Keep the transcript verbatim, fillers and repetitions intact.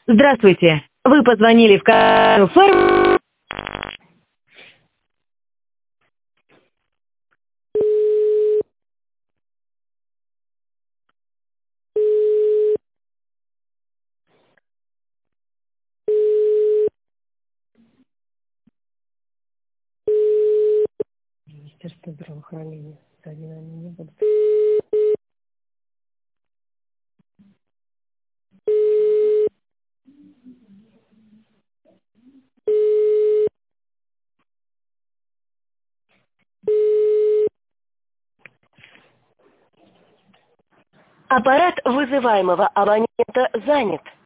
Здравствуйте. Вы позвонили в кафе. Министерство здравоохранения. Они не будут. Аппарат вызываемого абонента занят.